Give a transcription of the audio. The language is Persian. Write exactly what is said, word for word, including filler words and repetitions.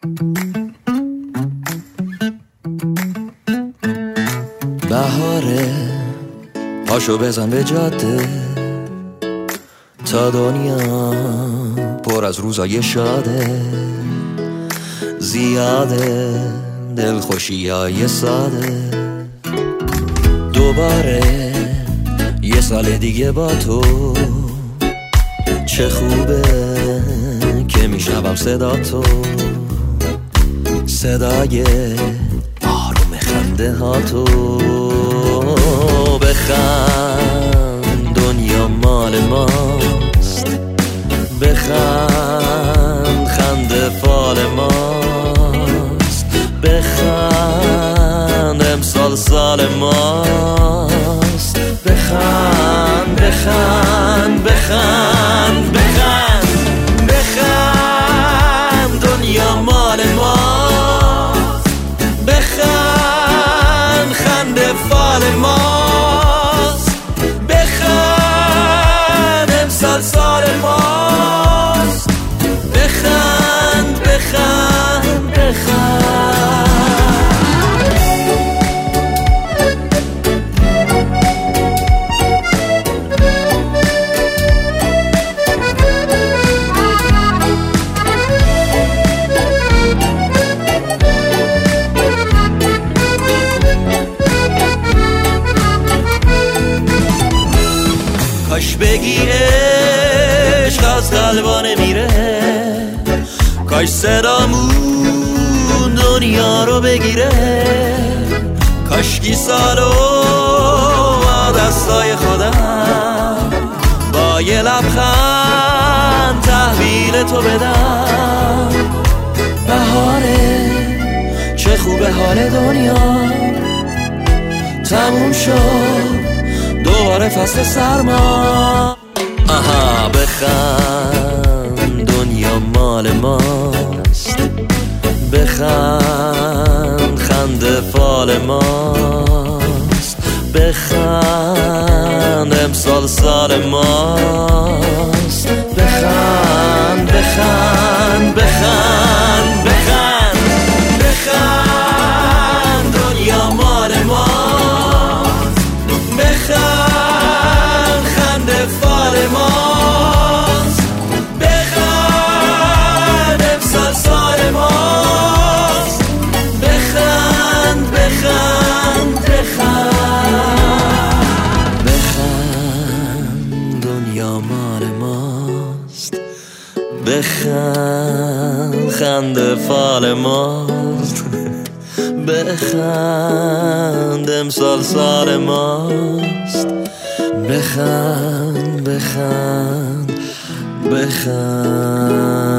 بهاره پاشو بزن به جاده تا دنیا پر از روزای شاده، زیاده دلخوشی های ساده. دوباره یه سال دیگه با تو، چه خوبه که میشنوم صدا تو، صدای آروم خنده ها تو. بخند دنیا مال ماست، بخند خنده فال ماست، بخند امسال سال ماست. بخند بخند بخند بخند بخند دنیا مال ماست، بخند خنده فال ماست، بخند امسال سال ماست. بخند بخند بخند کاش بگی عشق از قلبا نمیره، کاش صدامون دنیا رو بگیره، کاشکی سالو با دستای خودم با یه لبخند تحویل تو بدم. بهاره چه خوبه حال دنیا، تموم شد دوباره فصل سرما. آها بخند دنیا مال ماست، بخند خنده فال ماست، بخند امسال سال ماست. بخند بخند بخند بخند بخند دنیا مال ماست، بخند خنده فال ماست، بخند امسال سال ماست. بخند بخند بخند بخند دنیا مال ماست، بخند خنده فال ماست، بخند امسال سال ماست. بخند بخند بخند